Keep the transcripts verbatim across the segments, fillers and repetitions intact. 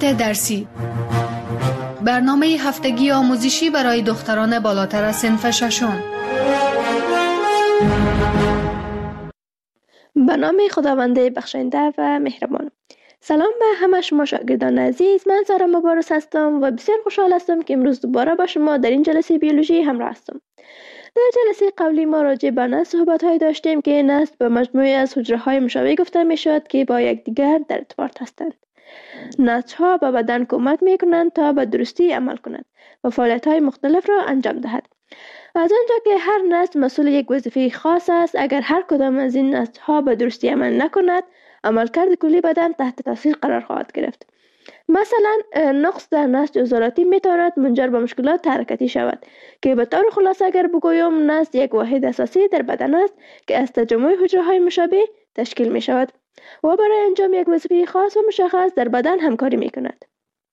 مهارت درسی، برنامه هفتگی آموزشی برای دختران بالاتر از صنف ششم. به نام خداوند بخشنده و مهربان. سلام به همه شما شاگردان عزیز، من سارا مبارز هستم و بسیار خوشحال هستم که امروز دوباره با شما در این جلسه بیولوژی همراه هستم. در جلسه قبلی ما راجع به نسل صحبت های داشتیم که نسل به مجموعه از حجره های مشابه گفته می شود که با یکدیگر در ارتباط هستند. نسل ها به بدن کمک می کنند تا به درستی عمل کنند و فعالیت های مختلف را انجام دهد. از آنجا که هر نسل مسئول یک وظیفه خاص است، اگر هر کدام از این نسل ها به درستی عمل نکند، عملکرد کلی بدن تحت تاثیر قرار خواهد گرفت. مثلا نقص در نسج عضلاتی میتواند منجر به مشکلات حرکتی شود که به طور خلاصه اگر بگویم نسج یک واحد اساسی در بدن است که از تجمع حجره های مشابه تشکیل می شود و برای انجام یک وظیفه خاص و مشخص در بدن همکاری می کند.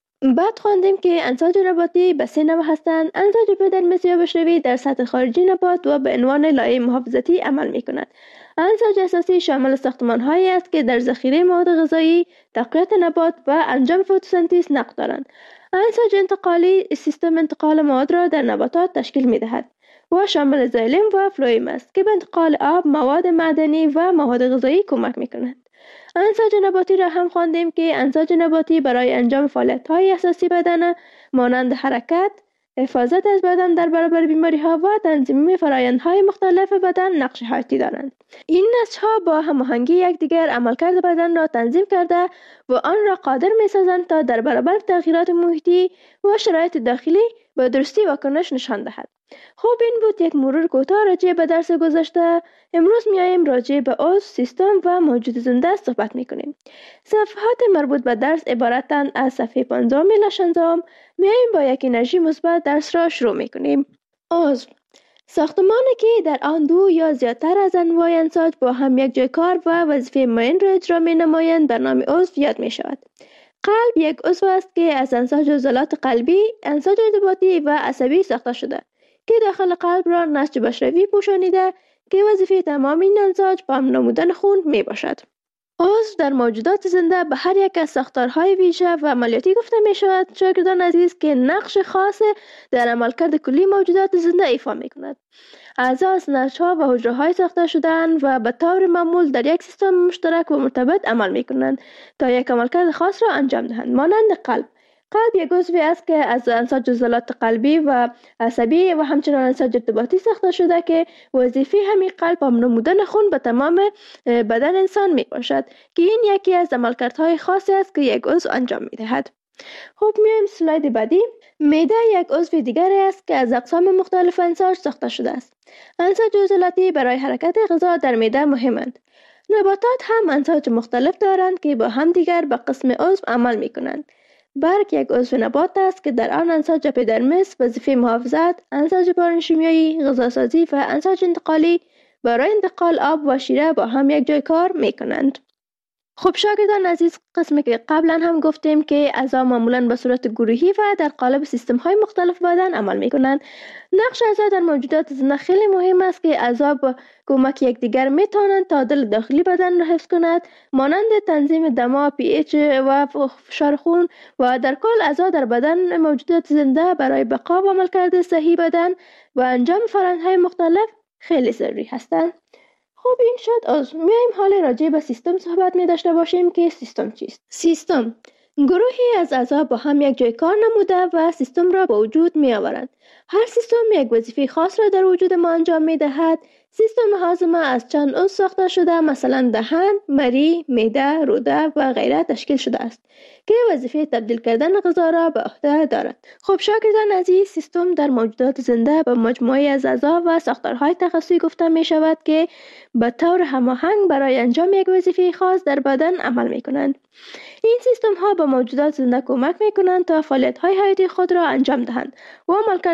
بعد خواندیم که انساج نباتی به سه نوع هستند. انساج اپیدرمیس یا بشروی در سطح خارجی نبات و به عنوان لایه محافظتی عمل می کند. انساج اساسی شامل ساختمان هایی است که در ذخیره مواد غذایی، تقویت نبات و انجام فتوسنتز نقش دارند. انساج انتقالی سیستم انتقال مواد را در نباتات تشکیل می دهد و شامل زایلم و فلوئیم است که به انتقال آب، مواد معدنی و مواد غذایی کمک می کند. انساج نباتی را هم خواندیم که انساج نباتی برای انجام فعالیت‌های اساسی بدن مانند حرکت، حفاظت از بدن در برابر بیماری‌ها و تنظیم فرآیندهای مختلف بدن نقش حیاتی دارند. این نسج‌ها با هماهنگی یکدیگر عملکرد بدن را تنظیم کرده و آن را قادر می‌سازند تا در برابر تغییرات محیطی و شرایط داخلی به درستی واکنش نشان دهد. خب این بود یک مرور کوتاه راجع به درس گذشته. امروز میایم راجع به عضو، سیستم و موجود زنده صحبت میکنیم. صفحات مربوط به درس عبارتند از صفحه پانزده الی شانزده. میایم با یک انرژی مثبت درس را شروع میکنیم. عضو، ساختمانی که در آن دو یا زیادتر از انواع انساج با هم یک جای کار و وظیفه معین را اجرا می نمایند به نام عضو یاد می شود. قلب یک عضو است که از انساج عضلات قلبی، انساج ارتباطی و عصبی ساخته شده که داخل قلب را نسج بشروی پوشانیده که وظیفه تمام این انساج پمپ نمودن خون می باشد. عضو در موجودات زنده به هر یک از ساختارهای ویژه و عملیاتی گفته می شود. شاگردان عزیز که نقش خاص در عملکرد کلی موجودات زنده ایفا می کند. اعضا از نسج‌ها و حجره‌های ساخته شده‌اند و به طور معمول در یک سیستم مشترک و مرتبط عمل می کنند تا یک عملکرد خاص را انجام دهند. مانند قلب. قلب یک عضوی است که از انساج عضلات قلبی و عصبی و همچنان انساج ارتباطی ساخته شده که وظیفه همین قلب پمپ نمودن خون به تمام بدن انسان می باشد که این یکی از عملکردهای خاصی است که یک عضو انجام می دهد. خب میایم سلاید بعدی. معده یک عضو دیگر است که از اقسام مختلف انساج ساخته شده است. انساج عضلاتی برای حرکت غذا در معده مهمند. نباتات هم انساج مختلف دارند که با هم دیگر به قسم عضو عمل می کنند. برگ یک عضو نبات است که در آن انساج اپیدرمیس وظیفه محافظت، انساج پارنشیمیایی، غذاسازی و انساج انتقالی برای انتقال آب و شیره با هم یک جای کار می کنند. خب شاگردان عزیز، قسمی که قبلا هم گفتیم که اعضا معمولا به صورت گروهی و در قالب سیستم های مختلف بدن عمل می کنند. نقش اعضا در موجودات زنده خیلی مهم است که اعضا با کمک یکدیگر می توانند تعادل داخلی بدن را حفظ کنند، مانند تنظیم دما، پی ایچ و فشار خون و در کل اعضا در بدن موجودات زنده برای بقا و عملکرد صحیح بدن و انجام فرآیندهای مختلف خیلی ضروری هستند. خب این شد عضو. میایم حال راجع به سیستم صحبت می داشته باشیم که سیستم چیست؟ سیستم گروهی از اعضا با هم یک جای کار نموده و سیستم را به وجود می آورند. هر سیستم یک وظیفه خاص را در وجود ما انجام می دهد. سیستم هاضمه از چند عضو ساخته شده، مثلا دهن، مری، معده، روده و غیره تشکیل شده است که وظیفه تبدیل کردن غذا را به عهده دارد. خب شاگردان عزیز، سیستم در موجودات زنده به مجموعه از اعضا و ساختارهای تخصصی گفته می شود که به طور هماهنگ برای انجام یک وظیفه خاص در بدن عمل می کنند. این سیستم ها به موجودات زنده کمک می کنند تا فعالیت های حیاتی خود را انجام دهند و عملکرد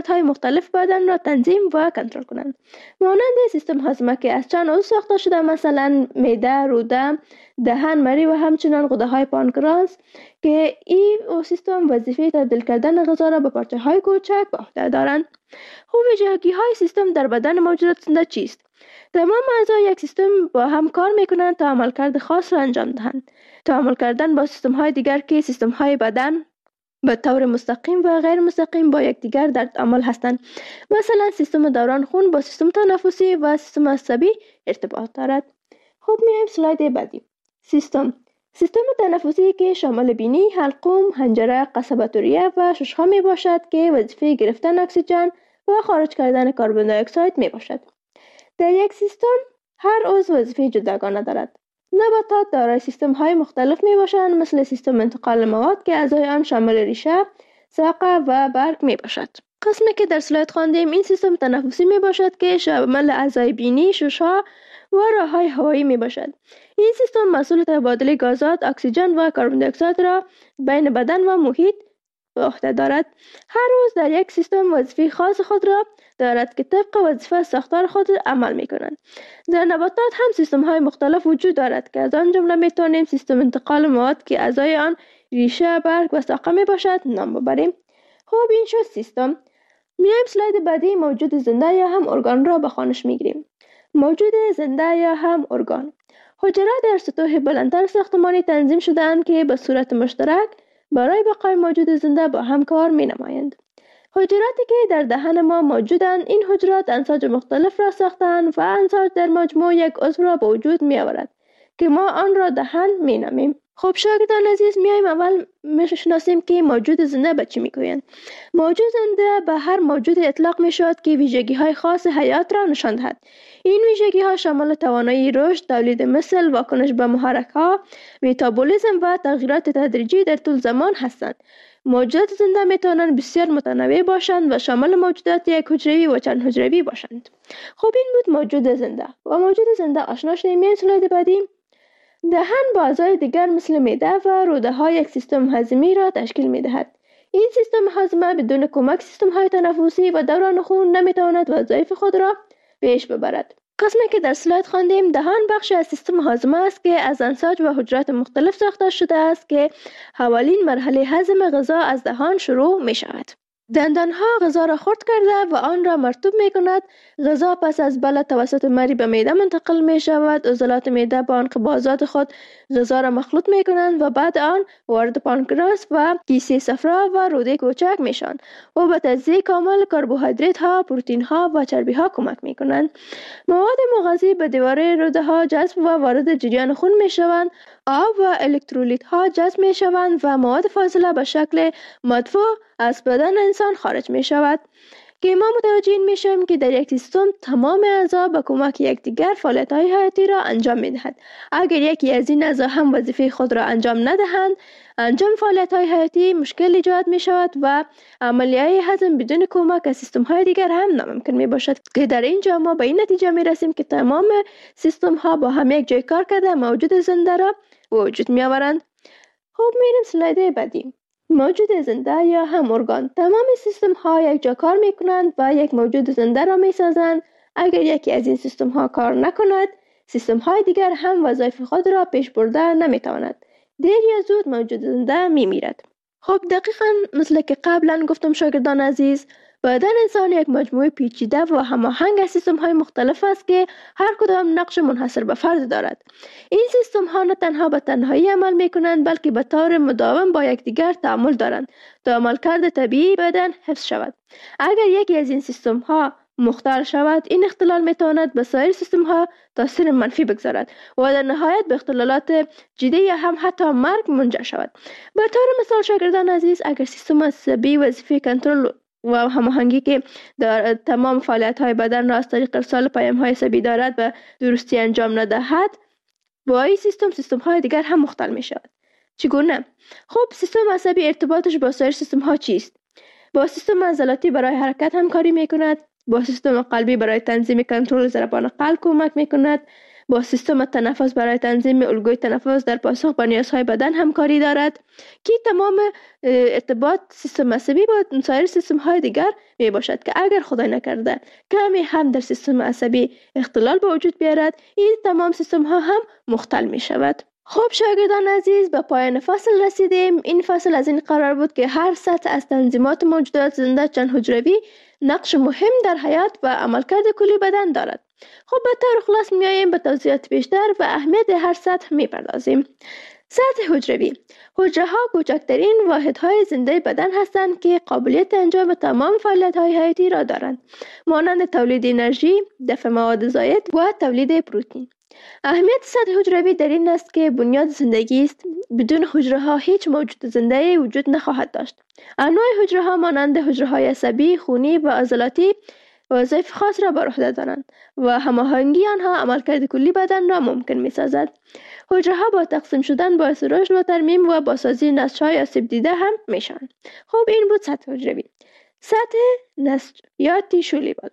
فعالیت های مختلف بدن را تنظیم و کنترل کنند. مانند سیستم هاضمه که از چند عضو ساخته شده، مثلا معده، روده، دهن، مری و همچنین غده های پانکراس که این سیستم وظیفه تبدیل کردن غذا را به پارچه های کوچک به عهده دارند. خوب ویژگی های سیستم در بدن موجودات زنده چیست؟ تمام اعضای یک سیستم با هم کار میکنند تا عملکرد خاص را انجام دهند. تعامل کردن با سیستم های دیگر که سیستم های بدن به طور مستقیم و غیر مستقیم با یکدیگر در تعامل هستند. مثلا سیستم دوران خون با سیستم تنفسی و سیستم عصبی ارتباط دارد. خب میایم سلاید بعدی. سیستم سیستم تنفسی که شامل بینی، حلقوم، حنجره، قصبه ریه و ششها می باشد که وظیفه گرفتن اکسیژن و خارج کردن کربن دی اکساید می باشد. در یک سیستم هر عضو وظیفه جداگانه دارد. نباتات دارای سیستم های مختلف می باشند، مثل سیستم انتقال مواد که اعضای آن شامل ریشه، ساقه و برگ می باشد. قسمی که در سلاید خواندیم این سیستم تنفسی می باشد که شامل اعضای بینی، ششها و راههای هوایی می باشد. این سیستم مسئول تبادل گازات، اکسیژن و کربن دی اکساید را بین بدن و محیط به عهده دارد. هر عضو در یک سیستم وظیفه خاص خود را دارد که طبق وظیفه ساختار خود عمل می کنند. در نباتات هم سیستم های مختلف وجود دارد که از آن جمله می توانیم سیستم انتقال مواد که اعضای آن ریشه، برگ و ساقه می باشد نام ببریم. خب این شد سیستم. میایم سلاید بعدی، موجود زنده یا هم ارگان را به خوانش می گیریم. موجود زنده یا هم ارگان حجرات در سطوح بلندتر ساختمانی تنظیم شده‌اند که به صورت مشترک برای بقای موجود زنده با هم کار می نمایند. حجراتی که در دهن ما موجودند، این حجرات انساج مختلف را ساختند و انساج در مجموع یک عضو را به وجود می آورد که ما آن را دهن می نامیم. خب شاگردان عزیز، میایم اول میشناسیم که موجود زنده به چی میگویند. موجود زنده به هر موجود اطلاق می شود که ویژگی های خاص حیات را نشان دهد. این ویژگی ها شامل توانایی رشد، تولید مثل، واکنش به محرک ها، متابولیسم و تغییرات تدریجی در طول زمان هستند. موجودات زنده می توانند بسیار متنوع باشند و شامل موجودات یک حجروی و چند حجروی باشند. خب این بود موجود زنده. و موجود زنده آشنا شدیم. میایم سلاید بعدی. دهن با اعضای دیگر مثل معده و روده ها یک سیستم هضمی را تشکیل می دهد. این سیستم هضم بدون کمک سیستم های تنفسی و دوران خون نمی تواند وظایف خود را پیش ببرد. قسمی که در سلاید خواندیم، دهان بخشی از سیستم هاضمه است که از انساج و حجرات مختلف ساخته شده است که اولین مرحله هضم غذا از دهان شروع می شود. دندان ها غذا را خرد کرده و آن را مرطوب می کند. غذا پس از بلع توسط مری به معده منتقل می شود. عضلات معده با انقباضات خود غذا را مخلوط می کنند و بعد آن وارد پانکراس و کیسه صفرا و روده کوچک می شوند و به تجزیه کامل کربوهیدرات ها، پروتئین ها و چربی ها کمک می کنند. مواد مغذی به دیواره روده ها جذب و وارد جریان خون می شوند. آب و الکترولیت ها جذب می شوند و مواد فاضله به شکل مدفوع از بدن انسان خارج می شود که ما متوجه می شویم که در یک سیستم تمام اعضا به کمک یکدیگر فعالیت های حیاتی را انجام می دهند. اگر یکی از این اعضا هم وظیفه خود را انجام ندهند، انجام فعالیت های حیاتی مشکل ایجاد می شود و عملیه هضم بدون کمک از سیستم های دیگر هم ناممکن می باشد که در اینجا ما به این نتیجه می رسیم که تمام سیستم ها با هم یک جای کار کرده موجود زنده را وجود می آورند. خب میریم سلاید بعدی. موجود زنده یا هم ارگان. تمام سیستم ها یک جا کار می کنند و یک موجود زنده را می سازند. اگر یکی از این سیستم ها کار نکند، سیستم های دیگر هم وظایف خود را پیش برده نمی تواند. دیر یا زود موجود زنده می میرد. خب دقیقاً مثل که قبلا گفتم شاگردان عزیز، بدن انسان یک مجموعه پیچیده و هماهنگ از سیستم های مختلف است که هر کدام نقش منحصر به فرد دارد. این سیستم ها نه تنها به تنهایی عمل می کنند بلکه به طور مداوم با یکدیگر تعامل دارند تا عملکرد طبیعی بدن حفظ شود. اگر یکی از این سیستم ها مختل شود، این اختلال می تواند به سایر سیستم ها تاثیر منفی بگذارد و در نهایت به اختلالات جدی یا هم حتی مرگ منجر شود. به طور مثال شاگردان عزیز، اگر سیستم عصبی وظیفه کنترل و هماهنگی که در تمام فعالیت های بدن را از طریق ارسال پیام های عصبی دارد و درستی انجام ندهد، با این سیستم سیستم های دیگر هم مختل می شود. چگونه؟ خب سیستم عصبی ارتباطش با سایر سیستم ها چیست؟ با سیستم عضلاتی برای حرکت همکاری می کند، با سیستم قلبی برای تنظیم کنترل ضربان قلب کمک می کند، با سیستم تنفس برای تنظیم الگوی تنفس در پاسخ به نیازهای بدن همکاری دارد که تمام ارتباط سیستم عصبی با سایر سیستم های دیگر می باشد که اگر خدای نکرده کمی هم در سیستم عصبی اختلال به وجود بیارد، این تمام سیستم ها هم مختل می شود. خب شاگردان عزیز، به پایان فصل رسیدیم. این فصل از این قرار بود که هر سطح از تنظیمات موجودات زنده چند حجروی نقش مهم در حیات و عملکرد کلی بدن دارد. خب به طور خلاص میاییم به توضیحات بیشتر و اهمیت هر سطح میپردازیم. سطح حجروی: حجره ها کوچکترین واحدهای زنده بدن هستند که قابلیت انجام تمام فعالیت های حیاتی را دارند، مانند تولید انرژی، دفع مواد زائد و تولید پروتئین. اهمیت سطح حجروی در این است که بنیاد زندگی است. بدون حجره ها هیچ موجود زنده وجود نخواهد داشت. انواع حجره ها مانند حجره های عصبی، خونی و عضلاتی وظایف خاص را بر عهده دارند و هماهنگی آنها عملکرد کلی بدن را ممکن می سازد. حجره ها با تقسیم شدن باعث رشد و ترمیم و بازسازی نسج‌های آسیب دیده هم میشن. خب این بود سطح حجروی. سطح نسج یا تیشو لیول: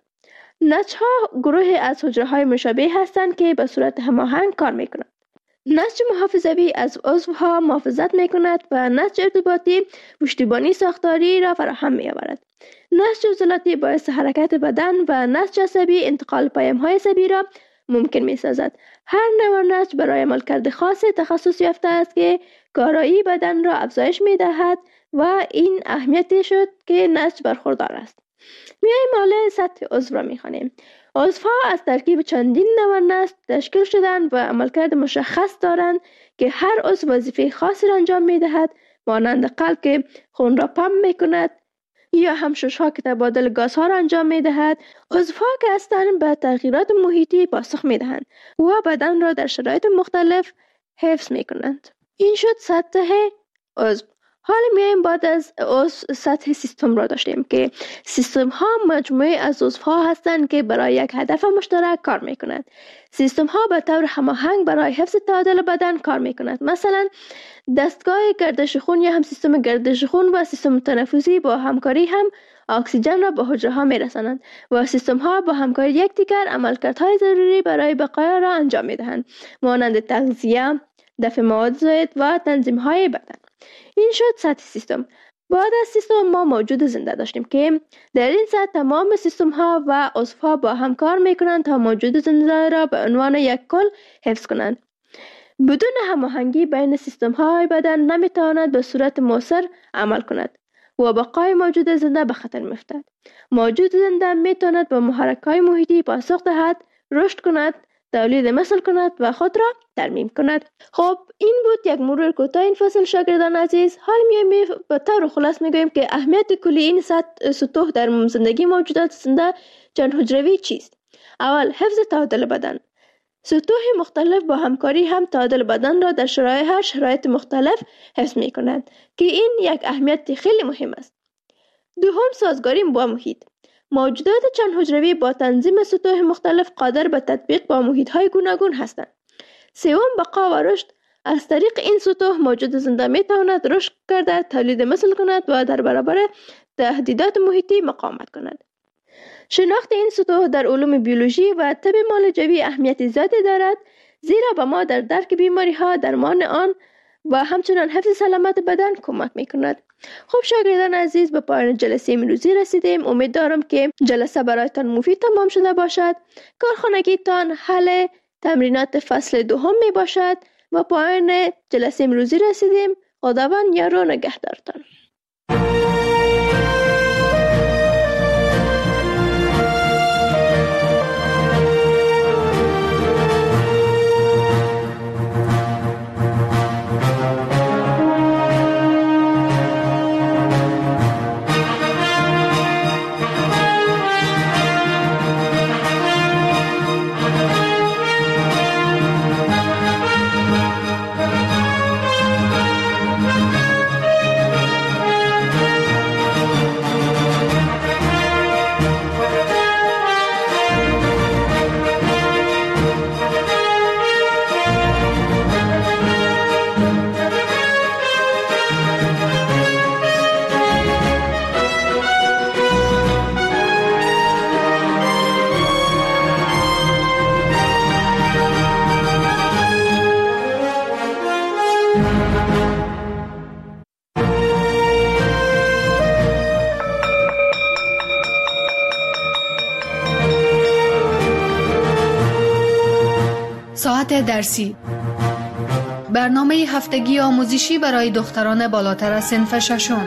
نسج‌ها گروهی از حجره‌های مشابه هستند که به صورت هماهنگ کار می‌کنند. نسج محافظوی از عضوها محافظت می‌کند و نسج ارتباطی پشتیبانی ساختاری را فراهم می‌آورد. نسج عضلاتی باعث حرکت بدن و نسج عصبی انتقال پیام‌های عصبی را ممکن می‌سازد. هر نوع نسج برای عملکرد خاص تخصص یافته است که کارایی بدن را افزایش می‌دهد و این اهمیتی شد که نسج برخوردار است. میایم حالا سطح عضو را میخوانیم. عضوها از ترکیب چندین نوع نسج تشکیل شدند و عملکرد مشخص دارند که هر عضو وظیفه خاصی را انجام میدهد، مانند قلب که خون را پمپ میکند یا همشش‌ها که تبادل گازها را انجام میدهد. عضوها که هستند به تغییرات محیطی پاسخ میدهند و بدن را در شرایط مختلف حفظ میکنند. این شد سطح عضو. حالا میایم بعد از عضو سطح سیستم را داشتیم که سیستم ها مجموعه از عضوها هستند که برای یک هدف مشترک کار میکنند. سیستم ها به طور هماهنگ برای حفظ تعادل بدن کار میکنند. مثلا دستگاه گردش خون یا هم سیستم گردش خون و سیستم تنفسی با همکاری هم اکسیژن را به حجره ها میرسانند و سیستم ها با همکاری یکدیگر عملکردهای ضروری برای بقای را انجام میدهند، مانند تغذیه، دفع مواد زائد و تنظیم های بدن. این شد سطح سیستم. بعد از سیستم ما موجود زنده داشتیم که در این سطح تمام سیستم ها و عضوها با هم کار میکنند تا موجود زنده را به عنوان یک کل حفظ کنند. بدون هماهنگی بین سیستم های بدن نمیتواند به صورت مؤثر عمل کند و بقای موجود زنده به خطر میفتد. موجود زنده میتواند به محرک های محیطی پاسخ دهد، رشد کند، تولید مثل کند و خود را ترمیم کند. خب این بود یک مرور کوتاه این فصل شاگردان عزیز. حال میایم به طور خلاص میگویم که اهمیت کلی این سطوح در زندگی موجودات زنده چند حجروی چیست. اول، حفظ تعادل بدن. سطوح مختلف با همکاری هم تعادل بدن را در شرایط هر شرایط مختلف حفظ میکنند که این یک اهمیت خیلی مهم است. دوم، سازگاری با محیط. موجودات چند حجروی با تنظیم سطوح مختلف قادر به تطبیق با محیط‌های گوناگون هستند. سوم، بقا و رشد. از طریق این سطوح موجود زنده میتواند رشد کرده، تولید مثل کند و در برابر تهدیدات محیطی مقاومت کند. شناخت این سطوح در علوم بیولوژی و طب معالجوی اهمیت زیادی دارد، زیرا به ما در درک بیماری‌ها، درمان آن و همچنان حفظ سلامت بدن کمک میکند. خب شاگردان عزیز، به پایان جلسه امروزی رسیدیم. امید دارم که جلسه برایتان مفید تمام شده باشد. کارخانگیتان حل تمرینات فصل دوم می باشد. و پایان جلسه امروزی رسیدیم. خداوند یار و نگهدارتان. ساعت درسی، برنامه هفتگی آموزشی برای دختران بالاتر از صنف ششم.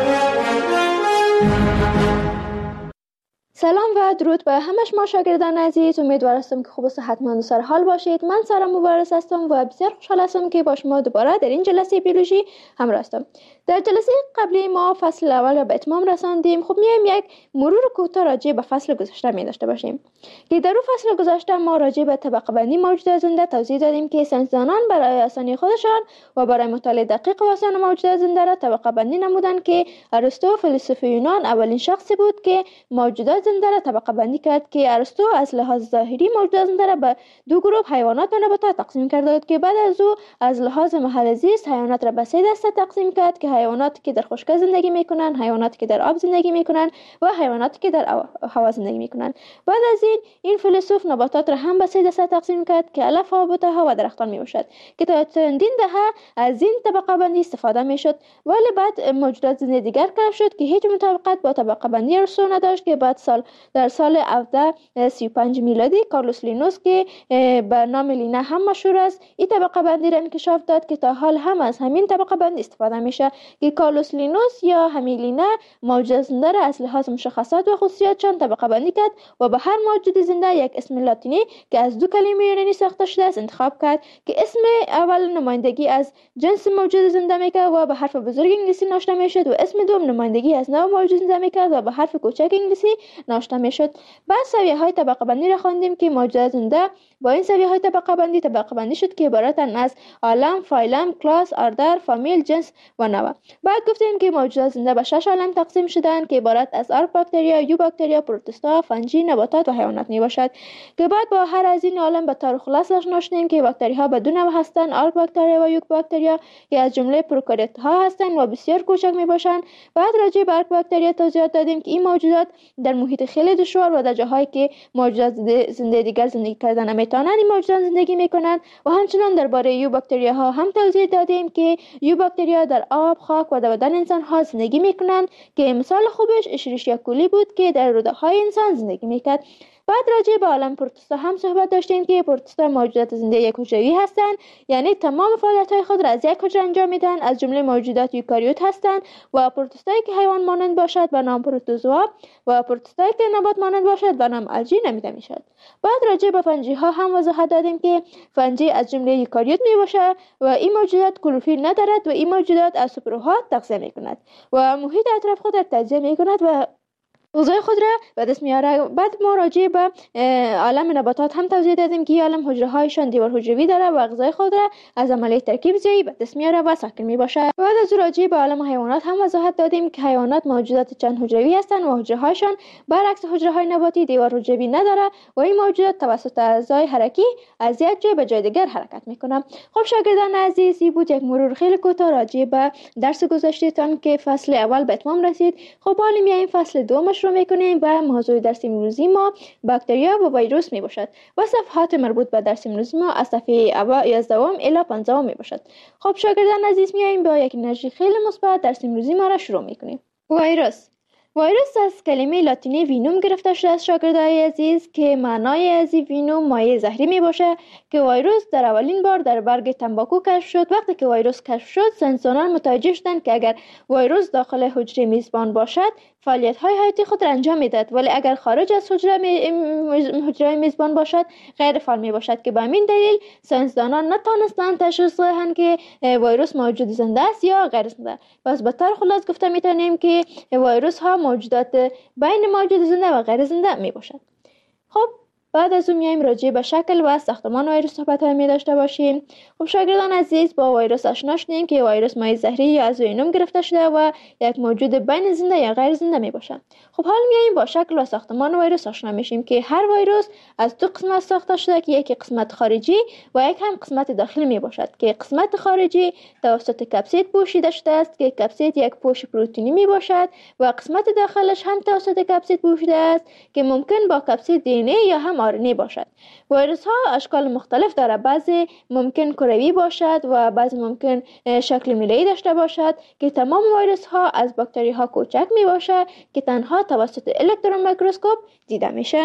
سلام و درود به همه شما شاگردان عزیز. امیدوار هستم که خوب و صحتمند و سر حال باشید. من سارا مبارز هستم و بسیار خوشحال هستم که با شما دوباره در این جلسه بیولوژی همراه هستم. در جلسه قبلی ما فصل اول را به اتمام رساندیم. خب میایم یک مرور کوتاه راجع به فصل گذشته می داشته باشیم که در اون فصل گذشته ما راجع به طبقه بندی موجودات زنده توضیح دادیم که ساینسدانان برای آسانی خودشان و برای مطالعه دقیق و آسان موجودات زنده را طبقه بندی نمودند که ارسطو فیلسوف یونان اولین شخصی بود که موجودات زنده را طبقه بندی کرد که ارسطو از لحاظ ظاهری موجودات زنده را به دو گروه حیوانات و نباتات تقسیم کرده بود که بعد از او از لحاظ محل زیست حیوانات را به سه دسته تقسیم کرد که حیواناتی که در خشکی زندگی میکنن، حیواناتی که در آب زندگی میکنن و حیواناتی که در هوا زندگی میکنن. بعد از این این فیلسوف نباتات را هم به سه دسته تقسیم کرد که علف ها، بوته ها و درختان میباشد که تا چندین دهه از این طبقه بندی استفاده میشد، ولی بعد موجودات زنده دیگر کشف شد که هیچ مطابقت با طبقه بندی ارسطو نداشت که بعد سال در سال هفده سی و پنج میلادی کارلوس لینوس که به نام لینا هم مشهور است این طبقه بندی را انکشاف داد که تا حال هم از همین طبقه بندی استفاده میشه که کارلوس لینوس یا همین لینا موجودات زنده را از لحاظ مشخصات و خصوصیاتشان طبقه بندی کرد و به هر موجود زنده یک اسم لاتینی که از دو کلمه یونانی ساخته شده است انتخاب کرد که اسم اول نمایندگی از جنس موجود زنده میکرد و به حرف بزرگ انگلیسی نوشته میشد و اسم دوم نمایندگی از نوع موجود زنده میکرد و به حرف کوچک انگلیسی نوشته میشد. بعد سویه های طبقه بندی را خواندیم که موجودات زنده با این سویه های طبقه بندی طبقه بندی شد که عبارتند از عالم، فایلم، کلاس، اردر، فامیل، جنس و نوع. بعد گفتیم که موجودات زنده به شش عالم تقسیم شدند که عبارت از آرک باکتریا، یو باکتریا، پروتوستا، فنجی، نباتات و حیوانات می باشد که بعد با هر از این عالم به طور خلاص آشنا شدیم که باکتری ها به دو نوع هستند، آرک باکتریا و یو باکتریا که از جمله پروکاریوت ها هستند و بسیار کوچک می باشند. بعد راجع به آرک باکتریا توضیحات دادیم که این موجودات در محیط خیلی دشوار و در جاهایی که موجودات زنده دیگر زندگی کردن نمیتونند این موجودات زندگی میکنند و همچنان درباره یو باکتریا ها هم توضیح دادیم که یو باکتریا در آب، خاک و در بدن انسان ها زندگی میکنند که مثال خوبش اشریشیا کولی بود که در روده های انسان زندگی میکرد. بعد راجع به عالم پروتوستا هم صحبت داشتیم که پروتوستا موجودات زنده یک حجروی هستند، یعنی تمام فعالیت‌های خود را از یک حجره انجام میدن، از جمله موجودات یوکاریوت هستند و پروتوستایی که حیوان مانند باشد به نام پروتوزوا و پروتوستایی که نبات مانند باشد به نام الژی نامیده میشد. بعد راجع به فنجی ها هم وضاحت دادیم که فنجی از جمله یوکاریوت میباشد و این موجودات کلروفیل ندارد و این موجودات از سوپرها تغذیه میکند و محیط اطراف خود را تجزیه میکند و غذای خود را به دست میاره. بعد ما راجع به عالم نباتات هم توضیح دادیم که عالم حجره هایشان دیوار حجروی داره و غذای خود را از عملیه ترکیب زیایی به دست میاره و ساکن میباشه. بعد از راجع به عالم حیوانات هم وضاحت دادیم که حیوانات موجودات چند حجروی هستند و حجره هایشان برعکس حجره های نباتی دیوار حجروی نداره و این موجودات توسط اعضای حرکی از یک جای به جای دیگر حرکت میکنه. خب شاگردان عزیز، این بود یک مرور خیلی کوتاه راجع به درس گذشتهتان که فصل اول به اتمام رسید. خب حالا میایم فصل دومش رو میکنیم و موضوع درس امروزی ما باکتریا و ویروس می باشد و صفحات مربوط به درس امروزی ما از صفحه یازدهم الی پانزدهم می باشد. خب شاگردان عزیز، میایم با یک انرژی خیلی مثبت درس امروزی ما را شروع میکنیم. ویروس ویروس از کلمه لاتینی وینوم گرفته شده است شاگردای عزیز که معنای از وینوم مایع زهری می باشه که ویروس در اولین بار در برگ تنباکو کشف شد. وقتی که ویروس کشف شد ساینسدانان متوجه شدند که اگر ویروس داخل حجره میزبان باشد فعالیت های حیاتی خود را انجام میدهد، ولی اگر خارج از حجره می... حجره میزبان باشد غیر فعال می باشد که به همین دلیل ساینسدانان نتوانستند تشخیص دهند که ویروس موجود زنده است یا غیر زنده. پس به طور خلاص گفته میتونیم که ویروس ها موجودات بین موجود زنده و غیر زنده می باشد. خب بعد از اون میایم راجع به شکل و ساختمان ویروس صحبت می داشته باشیم. خب شاگردان عزیز، با ویروس آشنا شدیم که ویروس مایع زهری یا از وینوم گرفته شده و یک موجود بین زنده یا غیر زنده می باشد. خب حالا میایم با شکل و ساختمان ویروس آشنا میشیم که هر ویروس از دو قسمت ساخته شده که یکی قسمت خارجی و یک هم قسمت داخلی می باشد که قسمت خارجی توسط کپسید پوشیده شده است که کپسید یک پوش پروتئینی می باشد و قسمت داخلش هم توسط کپسید پوشیده است که ممکن با کپسید دی ان ای یا هم آر ان ای باشد. ویروس ها اشکال مختلف داره، بعضی ممکن کروی باشد و بعضی ممکن شکل میله‌ای داشته باشد که تمام ویروس ها از باکتری ها کوچک می باشد که تنها توسط الکترون میکروسکوپ دیده میشه.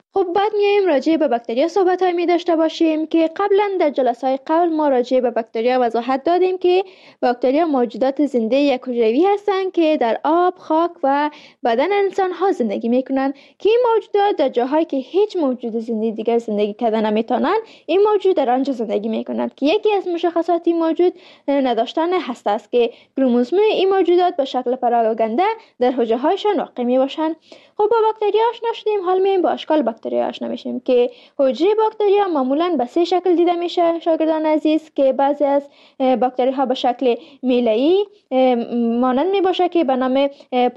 خب بعد میایم راجع به باکتریا صحبت های می داشته باشیم که قبلا در جلسه های قبل ما راجع به باکتریا وضاحت دادیم که باکتریا موجودات زنده یک حجروی هستند که در آب، خاک و بدن انسان ها زندگی میکنند که این موجودات در جاهایی که هیچ موجود زنده دیگر زندگی کردن نمیتونند این موجود در آنجا زندگی میکنند که یکی از مشخصات این موجود نداشتن هسته است که کروموزوم این موجودات به شکل پراگنده در حجره هایشان واقع می باشند. خب با باکتریا آشنا شدیم، حال میایم با اشکال باکتریا آشنا میشیم که حجره باکتریا معمولا به سه شکل دیده میشه شاگردان عزیز، که بعضی از باکتری ها به شکل میله‌ای مانند می باشه که به نام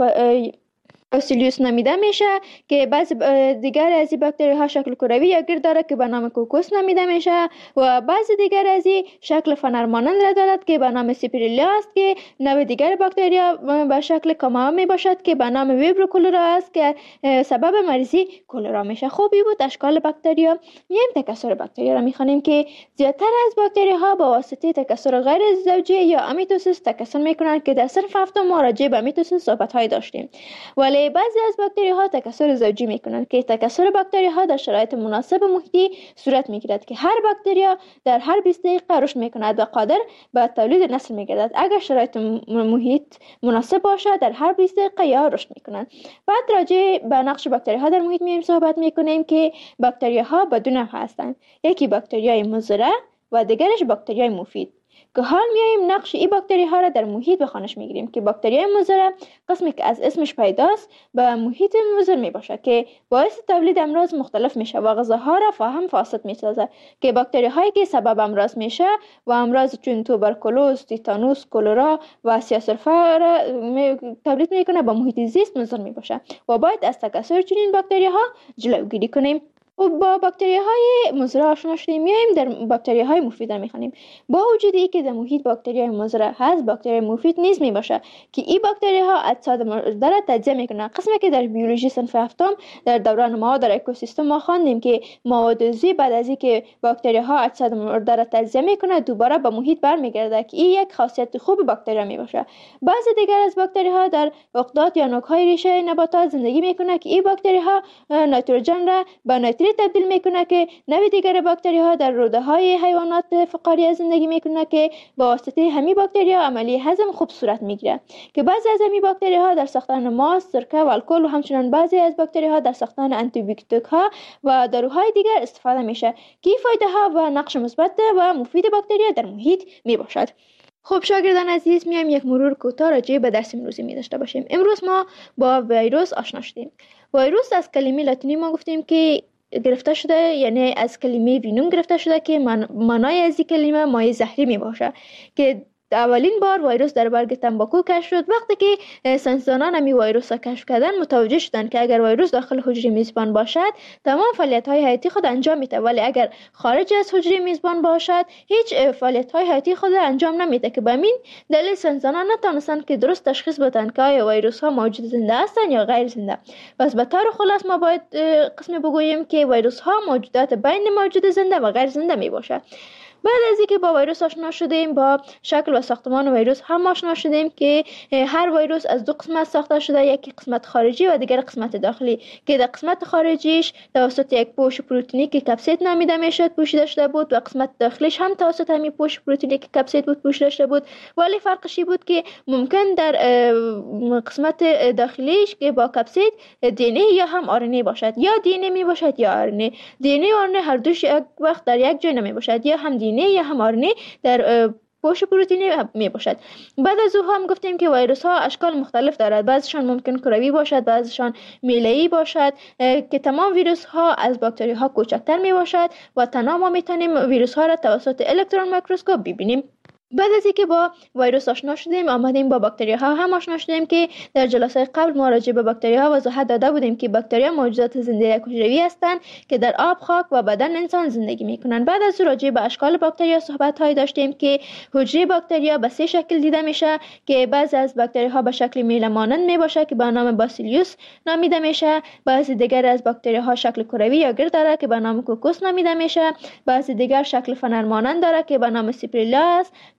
باسیلیوس نامیده میشه، که بعضی دیگر از این باکتری ها شکل کروی یا گرد داره که به نام کوکوس نامیده میشه، و بعضی دیگر از این شکل فنر مانند را دارد که به نام سیپریلیا است، که نوع دیگر باکتریا به شکل کاما می باشد که به نام ویبرو کولرا است که سبب مریضی کولرا میشه. خوبی بود اشکال باکتریا. میایم تکثر باکتریا را میخوانیم که زیادتر از باکتری ها با واسطه تکثر غیر زوجی یا امیتوسیس تکثر میکنند که در صنف هفتم ما راجع به امیتوسیس صحبت های داشتیم. ولی بعضی از باکتری ها تکثر زوجی میکنند که تکثر باکتری ها در شرایط مناسب محیطی صورت میگیرد که هر باکتریا در هر بیست دقیقه رشد میکند و قادر به تولید نسل میگردد. اگر شرایط محیط مناسب باشد در هر بیست دقیقه یا رشد میکنند. بعد راجع به نقش باکتری ها در محیط میایم صحبت میکنیم که باکتری ها به دو نوع هستند، یکی باکتریای مضر و دیگرش باکتریای مفید، که حال میایم نقش این باکتری ها را در محیط به خوانش میگیریم که باکتریای مضر قسمی که از اسمش پیداست به محیط مضر می باشد که باعث تولید امراض مختلف میشه و غذاها را فاهم فاسد میسازه، که باکتری هایی که سبب امراض میشه و امراض چون توبرکولوز، تیتانوس، کولرا و سیاه‌سرفه را تولید میکنه به محیط زیست مضر می باشه و باید از تکثر چنین باکتری ها جلوگیری کنیم. و با باکتری های مضر آشنا شدیم، میایم در باکتری های مفید میخوانیم. با وجود ای که در محیط باکتری های مضر هست، باکتری مفید نیز می باشه که این باکتری ها اجساد مرده را تجزیه میکنن، قسمی که در بیولوژی صنف هفتم در دوران ما در اکوسیستم ما خواندیم که مواد عضوی بعد از اینکه باکتری ها اجساد مرده را تجزیه میکنه دوباره به محیط برمیگرده که این یک خاصیت خوب باکتری می باشه. بعضی دیگر از باکتری ها در عقدات یا نوک های ریشه نباتات زندگی میکنه که این باکتری ها نیتروژن را به نیتریت تبدیل میکنه، که نوع دیگر باکتری ها در روده های حیوانات فقاریه زندگی میکنه که با واسطه همین باکتری ها عملی هضم خوب صورت میگیره، که بعضی از همین باکتری ها در ساختن ماست، سرکه و الکل و همچنین بعضی از باکتری ها در ساختن آنتی بیوتیک ها و داروهای دیگر استفاده میشه که فایده ها و نقش مثبت و مفید باکتری در محیط میباشد. خب شاگردان عزیز، میایم یک مرور کوتاه راجع به درس امروزی می داشته باشیم. امروز ما با ویروس آشنا شدیم. ویروس از کلمه لاتینی ما گفتیم که گرفته شده، یعنی از کلمه وینوم گرفته شده که معنای از این کلمه مایع زهری می باشه، که اولین بار ویروس در برگ تنباکو کشف شد. وقتی که ساینسدانان همی ویروس را کشف کردن متوجه شدن که اگر ویروس داخل حجره میزبان باشد تمام فعالیت های حیاتی خود انجام میده، ولی اگر خارج از حجره میزبان باشد هیچ فعالیت های حیاتی خود انجام نمیده، که به همین دلیل ساینسدانان نتونستند که درست تشخیص بدن که آیا ویروس ها موجود زنده هستند یا غیر زنده. پس به طور خلاص ما باید قسم بگوییم که ویروس ها موجودات بین موجود زنده و غیر زنده می باشد. بعد از اینکه با ویروس آشنا شدیم، با شکل و ساختمان ویروس هم آشنا شدیم که هر ویروس از دو قسمت ساخته شده، یکی قسمت خارجی و دیگر قسمت داخلی، که در قسمت خارجیش توسط یک پوش پروتئینی که کپسید نامیده میشد پوشیده شده بود و قسمت داخلیش هم توسط همین پوش پروتئینی که کپسید بود پوشیده شده بود. ولی فرقش بود که ممکن در قسمت داخلیش که با کپسید دی ان ای یا هم آر ان ای باشد، یا دی ان ای می باشد یا آر ان ای. دی ان ای و آر ان ای هر دوش یک وقت در یک جای نمی باشد، یا هم دی ان ای یا هم آر ان ای در پوش پروتئینی می باشد. بعد از او هم گفتیم که ویروس ها اشکال مختلف دارد، بعضیشان ممکن کروی باشد، بعضیشان میله‌ای باشد، که تمام ویروس ها از باکتری ها کوچکتر می باشد و تنها ما میتونیم ویروس ها را توسط الکترون میکروسکوپ ببینیم. بعد از اینکه با ویروس آشنا شدیم آمدیم با باکتری ها هم آشنا شدیم، که در جلسه قبل ما راجع به باکتری ها وضاحت داده بودیم که باکتری ها موجودات زنده حجروی هستند که در آب، خاک و بدن انسان زندگی میکنند. بعد از راجع به اشکال باکتری ها صحبت های داشتیم که حجره باکتری ها به سه شکل دیده میشه، که بعضی از باکتری ها به شکل میله مانند می باشه که به نام باسیلیوس نامیده میشه، بعضی دیگر از باکتری ها شکل کروی یا گرد داره که به نام کوکوس نامیده میشه، بعضی دیگر شکل فنر مانند داره که به نام سیپریلا است،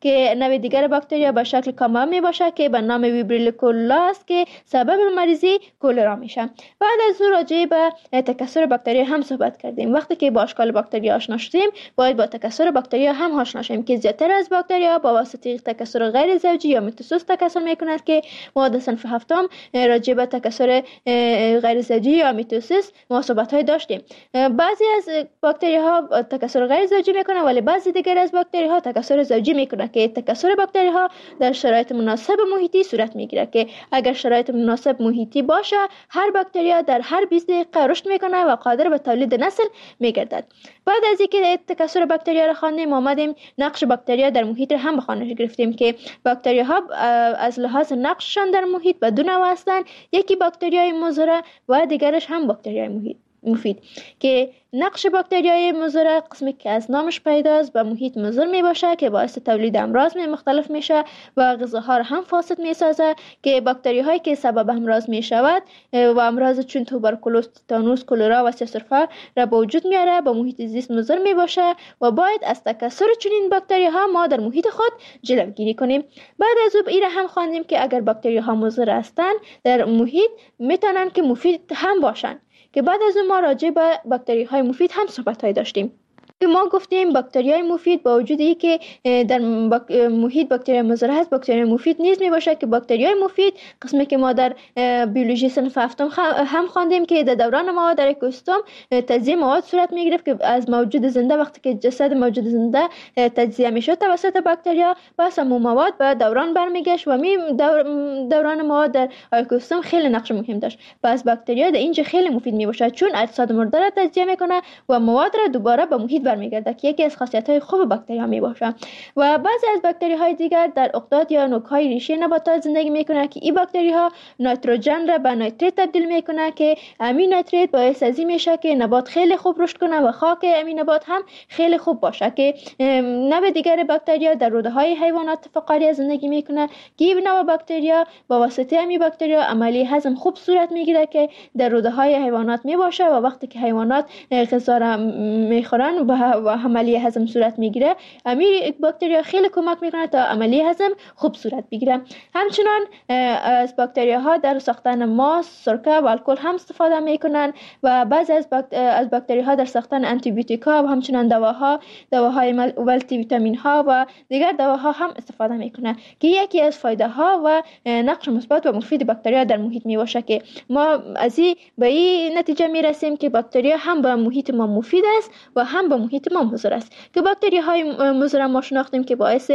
که نوع دیگر باکتریا به شکل کامل می باشه که به نام ویبریل کولولا است که سبب مریضی کولرا میشه. بعد از اون راجع به تکثر باکتریا هم صحبت کردیم. وقتی که با اشکال باکتریا آشنا شدیم باید با تکثر باکتریا هم آشنا شیم که زیادتر از باکتریا با واسطه تکثر غیر زوجی یا میتوسیس تکثر میکند که ما در صنف هفتم راجع به تکثر غیر زوجی یا میتوسیس ما صحبت های داشتیم. بعضی از باکتریا ها تکثر غیر زوجی میکنه ولی بعضی دیگر از باکتریا ها تکثر زوجی میکنه که تکثر باکتریا ها در شرایط مناسب محیطی صورت میگیره که اگر شرایط مناسب محیطی باشه هر باکتریا در هر بیست دقیقه رشد میکنه و قادر به تولید نسل میگردد. بعد از اینکه تکثر باکتریا را خواندیم آمدیم نقش باکتریا در محیط را هم به خوانش گرفتیم که باکتریا ها از لحاظ نقششان در محیط به دو نوع هستند. یکی باکتریای مضر و دیگرش هم باکتریای محیط مفید که نقش باکتریای مضر قسمی که از نامش پیداست به محیط مضر می باشه که باعث تولید امراض می مختلف میشه و غذاها را هم فاسد می سازه که باکتری هایی که سبب امراض می شود و امراض چون توبرکولوز، تیتانوس، کولرا و سرفه را به وجود میاره به محیط زیست مضر می باشه و باید از تکثر چنین باکتری ها ما در محیط خود جلوگیری کنیم. بعد از او این هم خواندیم که اگر باکتری ها مضر هستند در محیط میتونن که مفید هم باشن که بعد از اون ما راجع به باکتری های مفید هم صحبت های داشتیم که ما گفتیم باکتری های مفید با وجود ای که در باک... محیط باکتری مضر هست باکتری مفید نیز می باشه که باکتری های مفید قسمی که ما در بیولوژی صنف هفتم هم خواندیم که در دوران مواد در اکوسیستم تجزیه مواد صورت می گرفت که از موجود زنده وقتی که جسد موجود زنده تجزیه می شد توسط باکتریا پس همون مواد به دوران برمیگشت و می دور... دوران مواد در اکوسیستم خیلی نقش مهم داشت. پس باکتریا در اینجا خیلی مفید می باشه چون اجساد مرده را تجزیه میکنه و مواد را دوباره به محیط برمیگرده که یکی از خاصیت‌های خوب باکتری‌ها میباشه. و بعضی از باکتری‌های دیگر در اقداد یا نوک‌های ریشه نباتات زندگی میکنه که این باکتری‌ها نیتروژن را به نیتریت تبدیل میکنه که امین نیتریت باعث از این میشه که نبات خیلی خوب رشد کنه و خاک امین نبات هم خیلی خوب باشه که نوع دیگر باکتریا در روده‌های حیوانات فقاریه زندگی میکنه که این نوع باکتریا با واسطه امین باکتریا عملی هضم خوب صورت میگیره که در روده‌های حیوانات میباشه و وقتی که حیوانات غذا را میخورن و عملی هضم صورت میگیره امی باکتریا خیلی کمک میکنه تا عملی هضم خوب صورت بگیره. همچنان از باکتریا ها در ساختن ماست، سرکه و الکل هم استفاده میکنن و بعضی از باکت... از باکتریا ها در ساختن آنتی بیوتیکا و همچنان دواها دواهای مولتی ویتامین ها و دیگر دواها هم استفاده میکنه که یکی از فایده ها و نقش مثبت و مفید باکتریا در محیط میباشه که ما از این به این نتیجه میرسیم که باکتریا هم به محیط ما مفید است و هم به محیط ما مضر است که باکتری های مضر ما شناختیم که باعث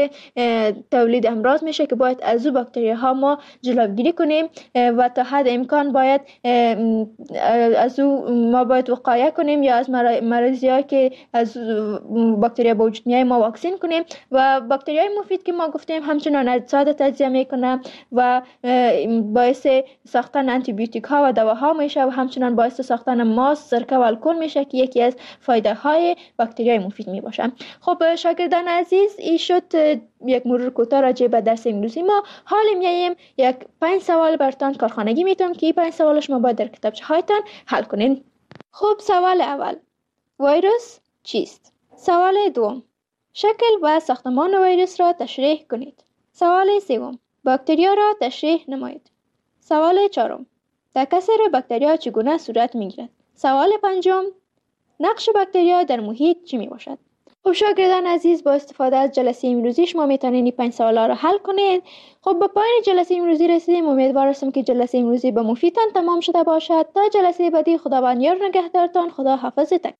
تولید امراض میشه که باید از او باکتری ها ما جلوگیری کنیم و تا حد امکان باید از او ما باید وقایه کنیم یا از مریضی ها که از باکتری با وجود میای ما واکسین کنیم. و باکتری های مفید که ما گفتیم همچنان اجساد تجزیه میکنه و باعث ساختن آنتی بیوتیک ها و دواها میشه و همچنان باعث ساختن ماست، سرکه و الکل میشه که یکی از فایده های باکتریای مفید می باشه. خب شاگردان عزیز این شد یک مرور کوتاه راجع به درس امروزی ما. حالا میایم یک پنج سوال براتون کارخانگی میتونم که این پنج سوال شما باید در کتابچه هایتان حل کنین. خب سوال اول ویروس چیست؟ سوال دوم شکل و ساختمان ویروس را تشریح کنید. سوال سوم باکتریا را تشریح نمایید. سوال چهارم تکثر باکتریا چگونه صورت میگیرد؟ سوال پنجم نقش باکتریا در محیط چی می باشد؟ خب شاگردان عزیز با استفاده از جلسه امروزی شما میتونید این پنج سوالا را حل کنید. خب به پایان جلسه امروزی رسیدیم. امیدوار هستم که جلسه امروزی به مفیدتان تمام شده باشد. تا جلسه بعدی خداوند یار نگهدارتان. خدا حافظتان.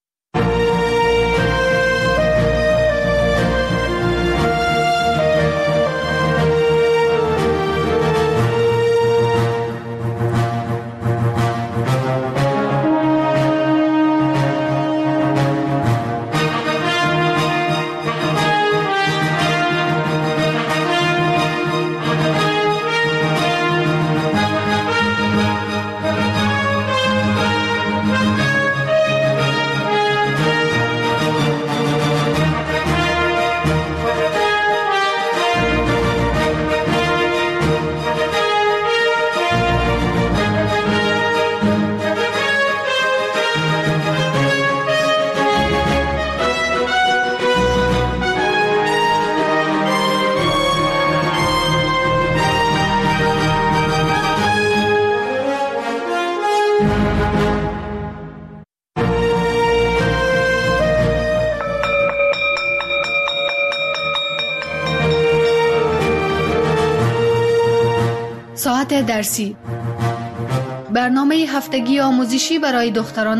ساعت درسی. برنامه هفتگی آموزشی برای دختران